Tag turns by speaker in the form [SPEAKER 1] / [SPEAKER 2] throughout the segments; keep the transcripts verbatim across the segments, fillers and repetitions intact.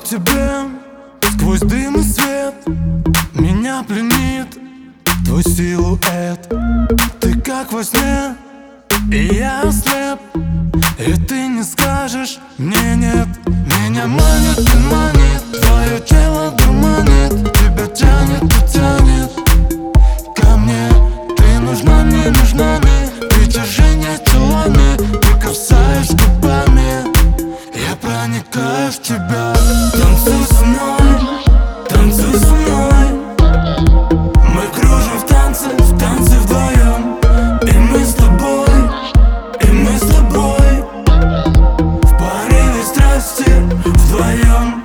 [SPEAKER 1] тебе сквозь дым и свет. Меня пленит твой силуэт. Ты как во сне, и я ослеп, и ты не скажешь мне нет. Меня манит и манит, твое тело дурманит. Тебя тянет и тянет ко мне. Ты нужна мне, нужна мне. Притяжение телами, ты касаешь губами. Я проникаю в тебя. Танцуй со мной, танцуй со мной. Мы кружим в танце, в танце вдвоем. И мы с тобой, и мы с тобой в порыве страсти вдвоем.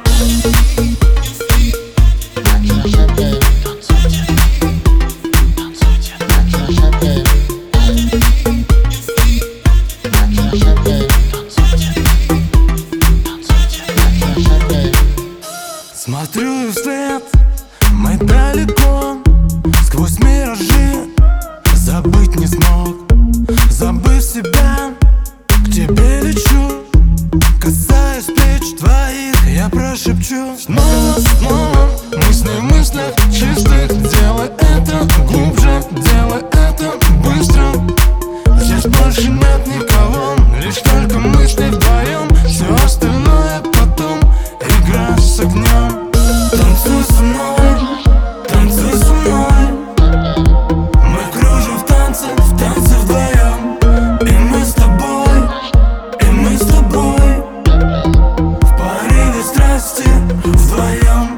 [SPEAKER 1] Смотрю вслед, мы далеко, сквозь миражи забыть не смог. Забыв себя, к тебе лечу, касаясь плеч твоих, я прошепчу. Снова, снова, мысли в мыслях чистых. Делай это глубже, делай это быстро. Здесь больше нет никого, лишь только мысли вдвоем. Все остальное потом, игра с огнем. Танцуй со мной, танцуй со мной. Мы кружим в танце, в танце вдвоем. И мы с тобой, и мы с тобой в порыве страсти вдвоем.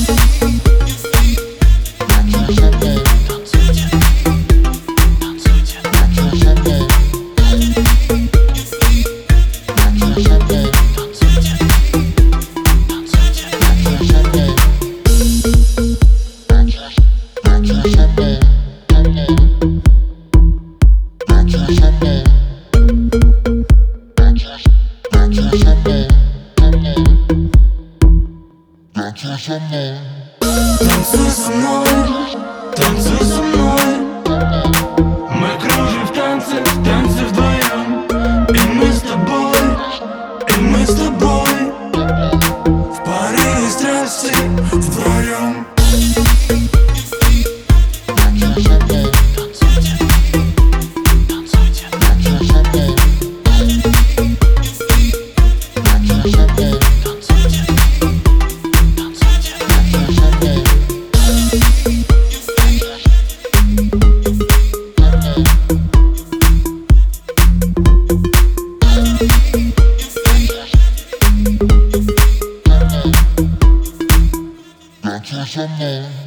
[SPEAKER 1] Танцуй со мной, танцуй со мной. Мы кружим в танце, в танце вдвоем. И мы с тобой, и мы с тобой в порыве страсти вдвоем.
[SPEAKER 2] Some more.